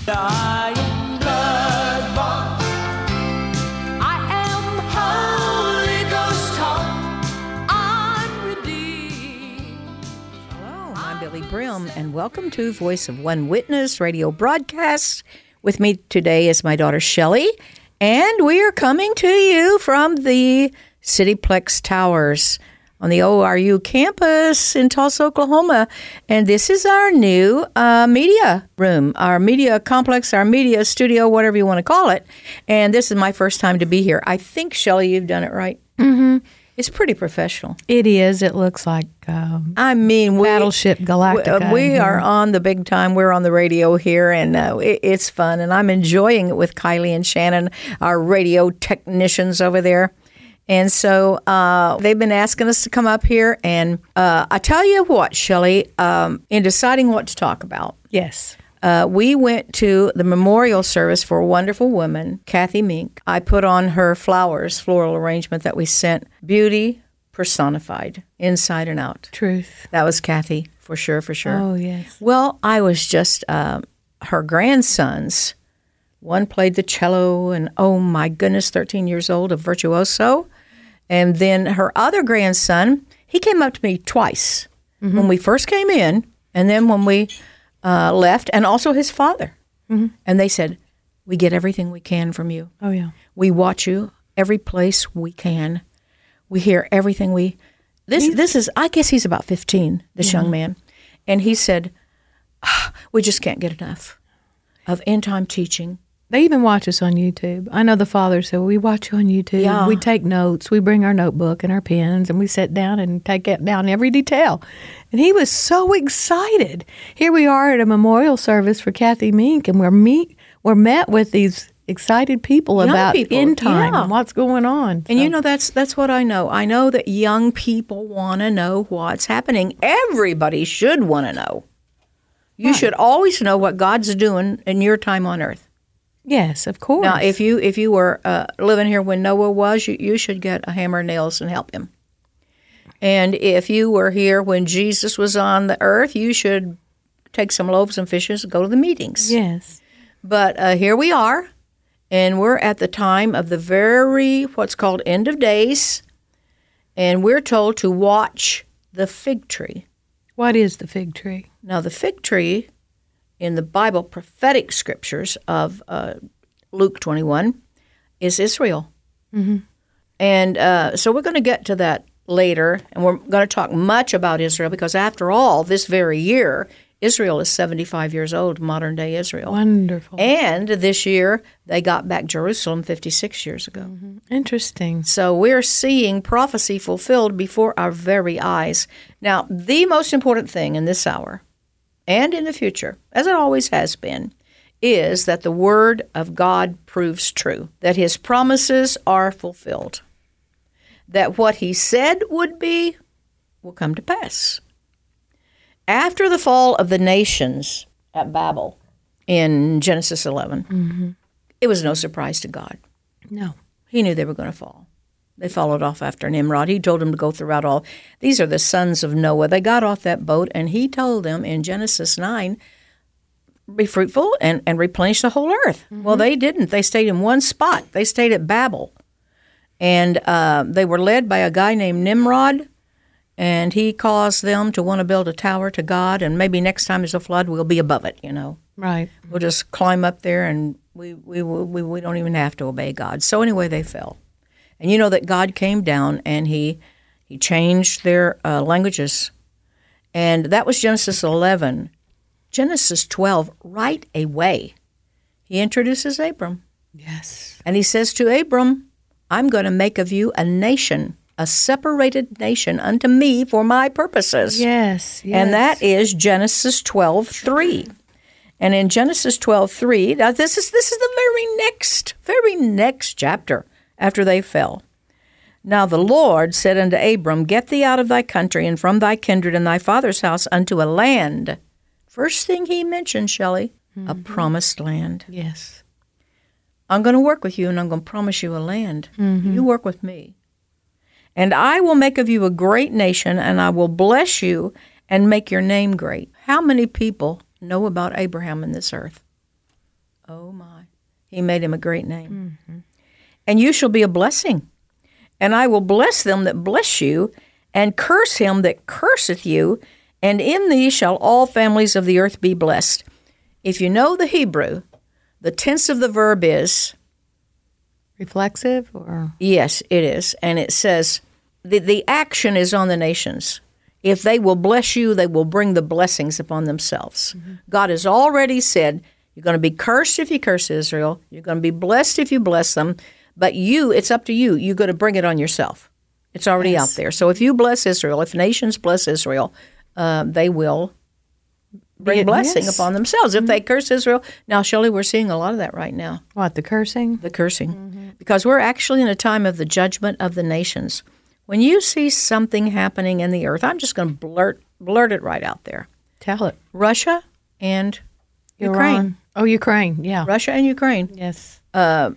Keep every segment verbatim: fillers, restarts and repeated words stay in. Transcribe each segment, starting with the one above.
I am blood-bought. I am Holy Ghost taught. I'm redeemed. Hello, I'm Billy Brim, and welcome to Voice of One Witness radio broadcast. With me today is my daughter Shelley, and we are coming to you from the Cityplex Towers on the O R U campus in Tulsa, Oklahoma. And this is our new uh, media room, our media complex, our media studio, whatever you want to call it. And this is my first time to be here. I think, Shelley, you've done it right. Mm-hmm. It's pretty professional. It is. It looks like um, I mean, we, Battleship Galactica. We, we are on the big time. We're on the radio here, and uh, it, it's fun. And I'm enjoying it with Kylie and Shannon, our radio technicians over there. And so uh, they've been asking us to come up here. And uh, I tell you what, Shelley, um, in deciding what to talk about, yes, uh, we went to the memorial service for a wonderful woman, Kathy Mink. I put on her flowers, floral arrangement that we sent, beauty personified, inside and out. truth. That was Kathy, for sure, for sure. Oh, yes. Well, I was just uh, her grandsons. One played the cello, and oh my goodness, thirteen years old, a virtuoso. And then her other grandson, he came up to me twice mm-hmm. when we first came in, and then when we uh, left, and also his father. Mm-hmm. And they said, we get everything we can from you. Oh, yeah. We watch you every place we can. We hear everything we... This this is, I guess he's about fifteen, this yeah. young man. And he said, oh, we just can't get enough of end-time teaching. They even watch us on YouTube. I know the father said, we watch you on YouTube. Yeah. We take notes. We bring our notebook and our pens, and we sit down and take it down every detail. And he was so excited. Here we are at a memorial service for Kathy Mink, and we're meet we're met with these excited people Young about people, end time yeah. and what's going on. And so. you know, that's that's what I know. I know that young people want to know what's happening. Everybody should want to know. You Right. should always know what God's doing in your time on earth. Yes, of course. Now, if you if you were uh, living here when Noah was, you, you should get a hammer and nails and help him. And if you were here when Jesus was on the earth, you should take some loaves and fishes and go to the meetings. Yes. But uh, here we are, and we're at the time of the very, what's called end of days, and we're told to watch the fig tree. What is the fig tree? Now, the fig tree in the Bible prophetic scriptures of uh, Luke twenty-one is Israel. Mm-hmm. And uh, so we're going to get to that later, and we're going to talk much about Israel because, after all, this very year, Israel is seventy-five years old, modern-day Israel. Wonderful. And this year, they got back Jerusalem fifty-six years ago. Mm-hmm. Interesting. So we're seeing prophecy fulfilled before our very eyes. Now, the most important thing in this hour and in the future, as it always has been, is that the Word of God proves true, that His promises are fulfilled, that what He said would be will come to pass. After the fall of the nations at Babel in Genesis eleven, mm-hmm. it was no surprise to God. No. He knew they were going to fall. They followed off after Nimrod. He told them to go throughout all. These are the sons of Noah. They got off that boat, and he told them in Genesis nine, be fruitful and, and replenish the whole earth. Mm-hmm. Well, they didn't. They stayed in one spot. They stayed at Babel. And uh, they were led by a guy named Nimrod, and he caused them to want to build a tower to God, and maybe next time there's a flood, we'll be above it, you know. Right. We'll just climb up there, and we, we, we, we don't even have to obey God. So anyway, they fell. And you know that God came down and he he changed their uh, languages. And that was Genesis eleven. Genesis twelve, right away, he introduces Abram. Yes. And he says to Abram, I'm going to make of you a nation, a separated nation unto me for my purposes. Yes, yes. And that is Genesis twelve three. And in Genesis twelve three, now this is this is the very next, very next chapter after they fell. Now the Lord said unto Abram, get thee out of thy country and from thy kindred and thy father's house unto a land. First thing he mentioned, Shelley, mm-hmm. a promised land. Yes. I'm going to work with you and I'm going to promise you a land. Mm-hmm. You work with me. And I will make of you a great nation and I will bless you and make your name great. How many people know about Abraham in this earth? Oh, my. He made him a great name. Mm-hmm. And you shall be a blessing. And I will bless them that bless you, and curse him that curseth you, and in thee shall all families of the earth be blessed. If you know the Hebrew, the tense of the verb is... Reflexive or? Yes, it is. And it says, the, the action is on the nations. If they will bless you, they will bring the blessings upon themselves. Mm-hmm. God has already said, you're going to be cursed if you curse Israel. You're going to be blessed if you bless them. But you, it's up to you. You're going to bring it on yourself. It's already yes. out there. So if you bless Israel, if nations bless Israel, uh, they will bring it, blessing yes. upon themselves. If mm-hmm. they curse Israel, now, Shelley, we're seeing a lot of that right now. What, the cursing? The cursing. Mm-hmm. Because we're actually in a time of the judgment of the nations. When you see something happening in the earth, I'm just going to blurt blurt it right out there. Tell it. Russia and Iran. Ukraine. Oh, Ukraine, yeah. Russia and Ukraine. Yes. Uh,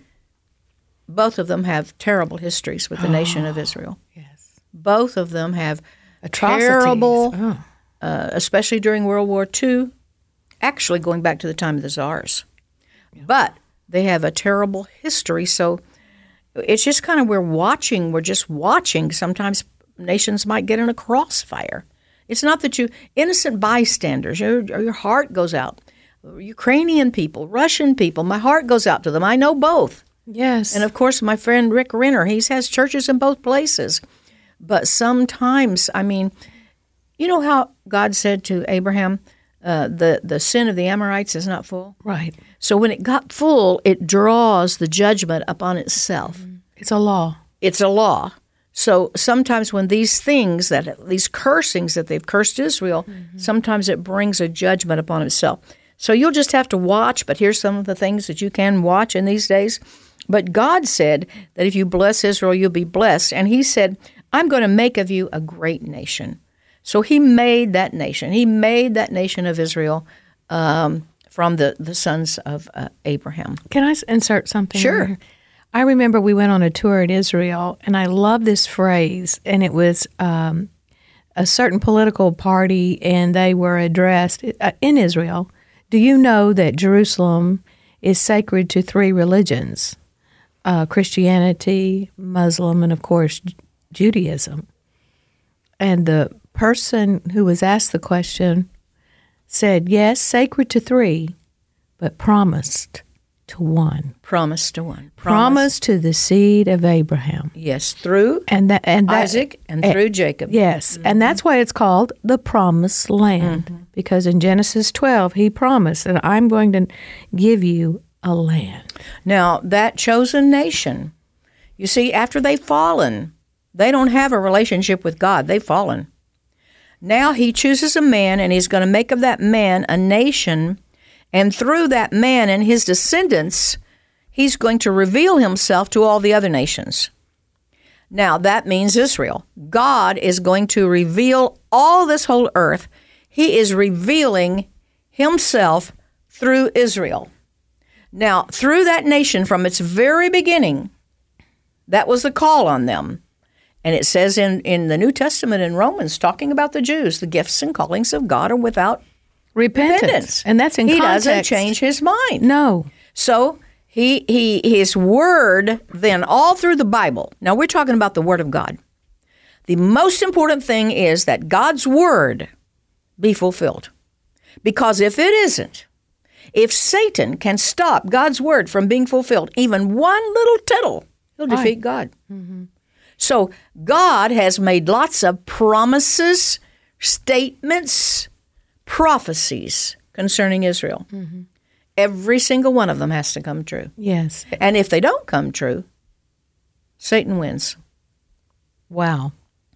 both of them have terrible histories with the oh, nation of Israel. Yes. Both of them have atrocities. Terrible, oh. uh, especially during World War Two, actually going back to the time of the Tsars. Yeah. But they have a terrible history, so it's just kind of we're watching, we're just watching. Sometimes nations might get in a crossfire. It's not that you, innocent bystanders, your, your heart goes out. Ukrainian people, Russian people, my heart goes out to them. I know both. Yes. And, of course, my friend Rick Renner, he has churches in both places. But sometimes, I mean, you know how God said to Abraham, uh, the, the sin of the Amorites is not full? Right. So when it got full, it draws the judgment upon itself. Mm-hmm. It's a law. It's a law. So sometimes when these things, that these cursings that they've cursed Israel, mm-hmm. sometimes it brings a judgment upon itself. So you'll just have to watch, but here's some of the things that you can watch in these days. But God said that if you bless Israel, you'll be blessed. And he said, I'm going to make of you a great nation. So he made that nation. He made that nation of Israel um, from the, the sons of uh, Abraham. Can I insert something? Sure. Here? I remember we went on a tour in Israel, and I love this phrase, and it was um, a certain political party, and they were addressed uh, in Israel. Do you know that Jerusalem is sacred to three religions? Uh, Christianity, Muslim, and of course Judaism. And the person who was asked the question said, yes, sacred to three, but promised to one. Promised to one. Promised, promised to the seed of Abraham. Yes, through and that, and that, Isaac and through uh, Jacob. Yes, mm-hmm. and that's why it's called the Promised Land, mm-hmm. because in Genesis twelve, he promised, and I'm going to give you a land. Now, that chosen nation, you see, after they've fallen, they don't have a relationship with God. They've fallen. Now he chooses a man, and he's going to make of that man a nation, and through that man and his descendants, he's going to reveal himself to all the other nations. Now, that means Israel. God is going to reveal all this whole earth. He is revealing himself through Israel. Now, through that nation, from its very beginning, that was the call on them. And it says in, in the New Testament in Romans, talking about the Jews, the gifts and callings of God are without repentance. repentance. And that's in he context. He doesn't change his mind. No. So he he his word, then all through the Bible, now we're talking about the word of God. The most important thing is that God's word be fulfilled. Because if it isn't, if Satan can stop God's word from being fulfilled, even one little tittle, he'll defeat right. God. Mm-hmm. So God has made lots of promises, statements, prophecies concerning Israel. Mm-hmm. Every single one of them has to come true. Yes. And if they don't come true, Satan wins. Wow.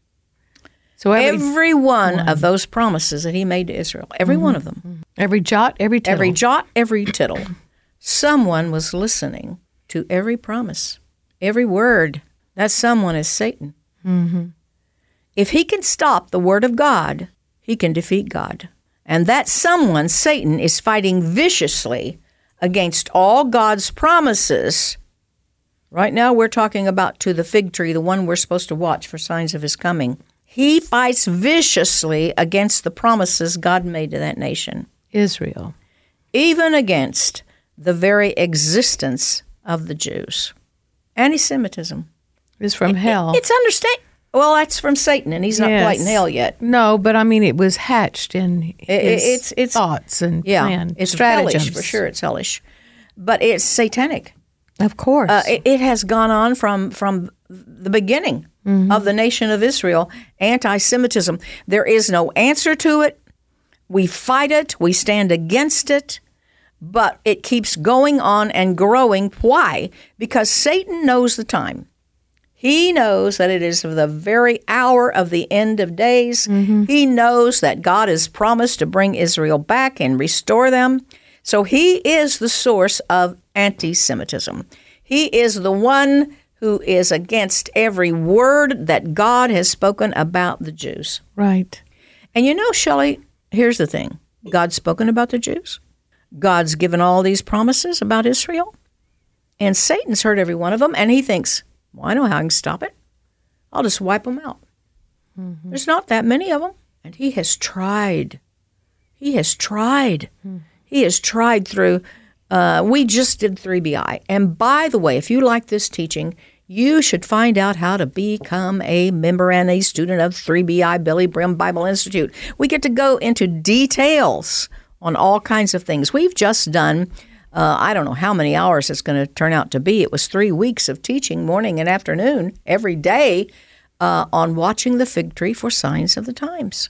So every, every one, one of those promises that he made to Israel, every mm-hmm. one of them. Mm-hmm. Every jot, every tittle. Every jot, every tittle. Someone was listening to every promise, every word. That someone is Satan. Mm-hmm. If he can stop the word of God, he can defeat God. And that someone, Satan, is fighting viciously against all God's promises. Right now we're talking about to the fig tree, the one we're supposed to watch for signs of his coming. He fights viciously against the promises God made to that nation. Israel. Even against the very existence of the Jews. Anti-Semitism. It's from hell. It's understand. Well, that's from Satan, and he's not Yes. quite in hell yet. No, but I mean, it was hatched in his it's- it's- thoughts and Yeah, plan, it's stratagems. hellish for sure. It's hellish, but it's satanic. Of course. Uh, it, it has gone on from from the beginning Mm-hmm. of the nation of Israel. Anti-Semitism. There is no answer to it. We fight it. We stand against it. But it keeps going on and growing. Why? Because Satan knows the time. He knows that it is the very hour of the end of days. Mm-hmm. He knows that God has promised to bring Israel back and restore them. So he is the source of anti-Semitism. He is the one who is against every word that God has spoken about the Jews. right. And you know, Shelley, here's the thing. God's spoken about the Jews. God's given all these promises about Israel. And Satan's heard every one of them, and he thinks, well, I know how I can stop it. I'll just wipe them out. Mm-hmm. There's not that many of them. And he has tried. He has tried. Mm. He has tried through, uh, we just did three B I. And by the way, if you like this teaching, you should find out how to become a member and a student of three B I, Billy Brim Bible Institute. We get to go into details on all kinds of things. We've just done, uh, I don't know how many hours it's going to turn out to be. It was three weeks of teaching, morning and afternoon, every day, uh, on watching the fig tree for signs of the times.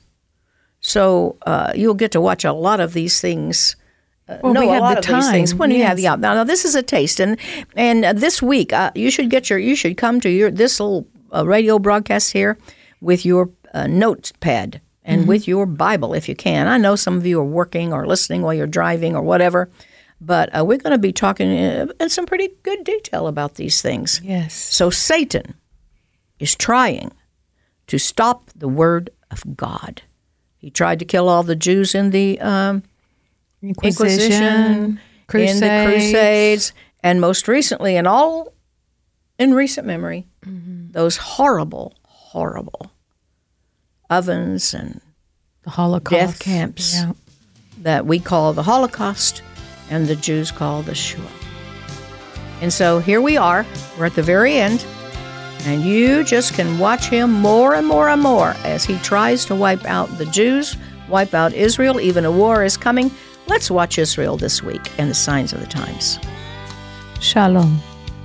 So uh, you'll get to watch a lot of these things. Uh, Well, know we a have lot the of these things time, when you have yes. the out. Now, now this is a taste, and and uh, this week uh, you should get your you should come to your this little uh, radio broadcast here with your uh, notepad and Mm-hmm. with your Bible if you can. I know some of you are working or listening while you're driving or whatever, but uh, we're going to be talking in, in some pretty good detail about these things. Yes. So Satan is trying to stop the word of God. He tried to kill all the Jews in the um, Inquisition, Inquisition, Crusades. in the Crusades, and most recently, in all in recent memory, Mm-hmm. those horrible, horrible ovens and The Holocaust. death camps Yeah. that we call the Holocaust and the Jews call the Shoah. And so here we are. We're at the very end, and you just can watch him more and more and more as he tries to wipe out the Jews, wipe out Israel. Even a war is coming. Let's watch Israel this week and the signs of the times. Shalom.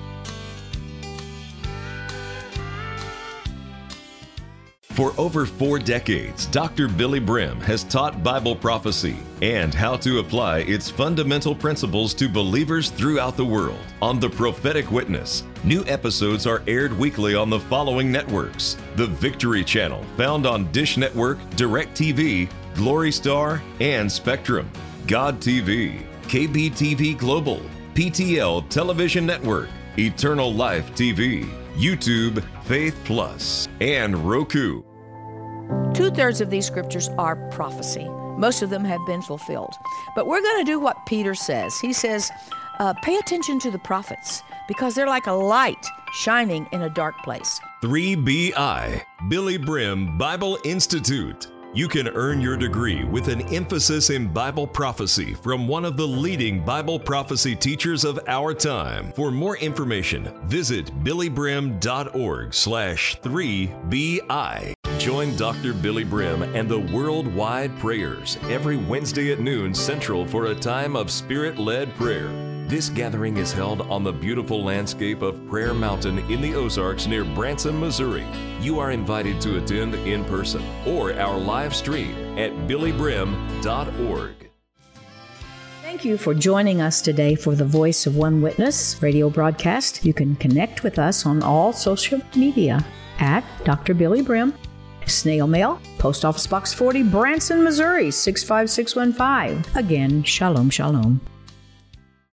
For over four decades, Doctor Billy Brim has taught Bible prophecy and how to apply its fundamental principles to believers throughout the world. On The Prophetic Witness, new episodes are aired weekly on the following networks: The Victory Channel, found on Dish Network, DirecTV, Glory Star, and Spectrum; God T V, K B T V Global, P T L Television Network, Eternal Life T V, YouTube, Faith Plus, and Roku. Two-thirds of these scriptures are prophecy. Most of them have been fulfilled. But we're going to do what Peter says. He says, uh, pay attention to the prophets because they're like a light shining in a dark place. three B I, Billy Brim Bible Institute. You can earn your degree with an emphasis in Bible prophecy from one of the leading Bible prophecy teachers of our time. For more information, visit billybrim.org slash 3BI. Join Doctor Billy Brim and the Worldwide Prayers every Wednesday at noon Central for a time of Spirit-led prayer. This gathering is held on the beautiful landscape of Prayer Mountain in the Ozarks near Branson, Missouri. You are invited to attend in person or our live stream at billybrim dot org. Thank you for joining us today for the Voice of One Witness radio broadcast. You can connect with us on all social media at Doctor Billy Brim. Snail mail, Post Office Box forty, Branson, Missouri, six five six one five. Again, shalom, shalom.